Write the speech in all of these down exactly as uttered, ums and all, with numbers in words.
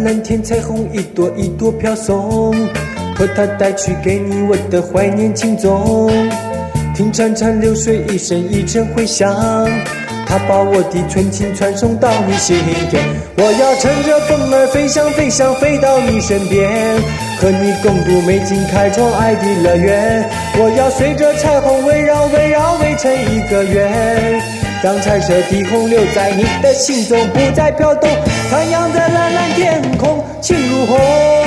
蓝天，彩虹一朵一朵飘送，托它带去给你我的怀念情踪。听潺潺流水一声一声回响，它把我的纯情传送到你心田。我要乘着风儿飞翔飞翔飞到你身边，和你共度美景开创爱的乐园。我要随着彩虹围绕围绕围成一个圆，让彩色的虹留在你的心中不再飘动，徜徉在蓝蓝天空情如虹。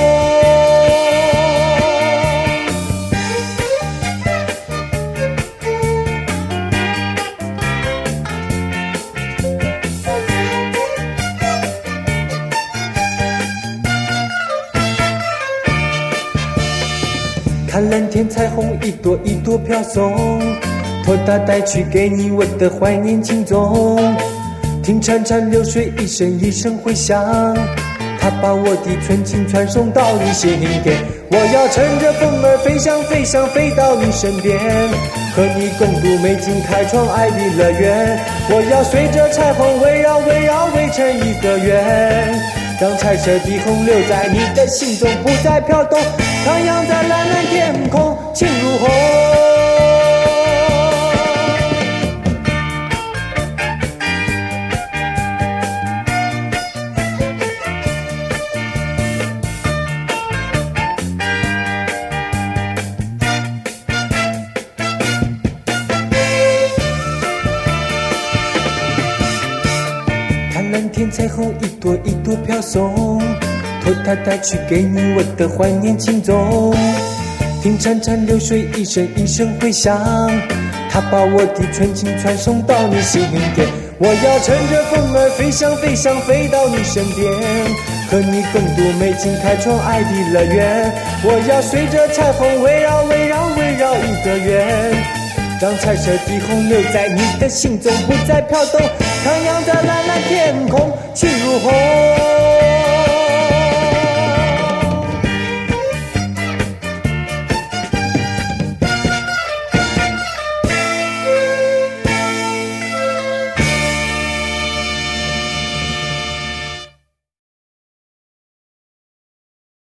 看蓝天，彩虹一朵一朵飘送，托它带去给你我的怀念情踪。听潺潺流水一声一声回响，它把我的纯情传送到你心田。我要乘着风儿飞翔飞翔飞到你身边，和你共度美景开创爱的乐园。我要随着彩虹围绕围绕围成一个圆，让彩色的虹留在你的心中不再飘动，徜徉在蓝蓝天空情如虹。蓝天，彩虹一朵一朵飘送，托它带去给你我的怀念情踪。听潺潺流水一声一声回响，它把我的纯情传送到你心田。我要乘着风儿飞翔飞翔飞到你身边，和你共度美景开创爱的乐园。我要随着彩虹围绕围绕围绕一个圆，让彩色的虹留在你的心中不再飘动，徜徉在蓝蓝天空情如虹。